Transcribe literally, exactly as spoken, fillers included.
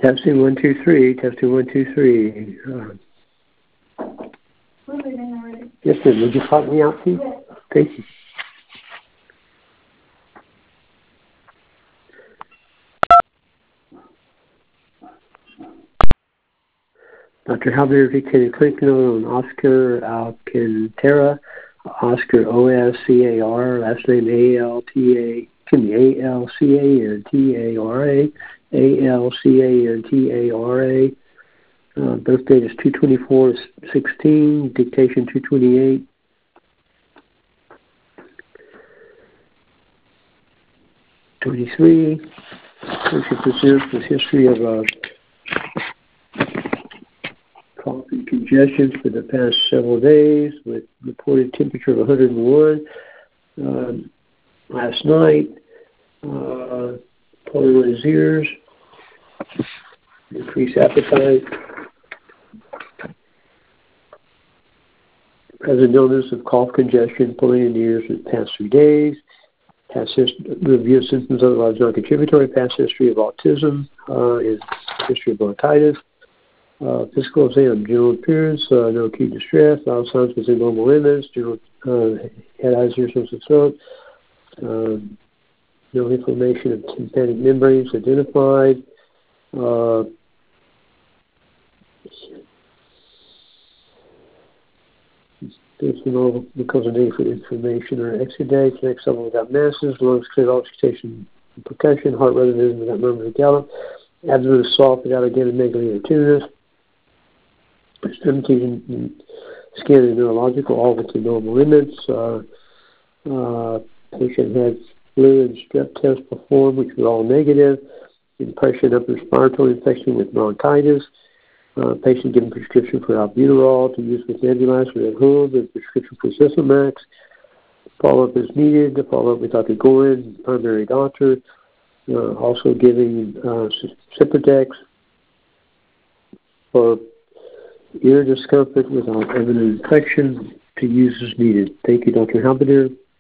Testing one, two, three. Testing one, two, three. Uh, yes, ma'am. Would you pop me out, please? Yes. Thank you. Doctor Halber indicated clinic note on Oscar Alcantara, Oscar O S C A R, last name A L T A, excuse me, A L C A N T A R A, A L C A N T A R A. Uh, birth date is two twenty-four sixteen, dictation two twenty-eight. twenty-three. Patient presents with history of uh, cough and congestion for the past several days with reported temperature of one hundred one. Uh, last night, uh, pulling on his ears, decreased appetite, present illness of cough, congestion, pulling in the ears for the past three days. Past history, review of symptoms otherwise non-contributory. Past history of autism, uh, is history of bronchitis. Uh, physical exam, general appearance, uh, no acute distress, vital signs within normal limits, general uh, head, eyes, ears, nose, and throat. Um, no inflammation of tympanic membranes identified. Uh, because of need for inflammation or exudates, next level without masses, lungs clear, oxygenation and percussion, heart rhythm without murmur or gallop, abdomen is soft without again megaly or tunis, extremities and skin and neurological, all within normal limits. Uh, uh, patient had flu and strep tests performed, which were all negative. Impression of respiratory infection with bronchitis. Uh, patient given prescription for albuterol to use with nebulizer at home, and prescription for Sysamax. Follow-up is needed. The follow-up with Doctor Gorin, primary doctor. Uh, also giving uh, Ciprodex for ear discomfort without evident infection to use as needed. Thank you, Doctor Halbeder.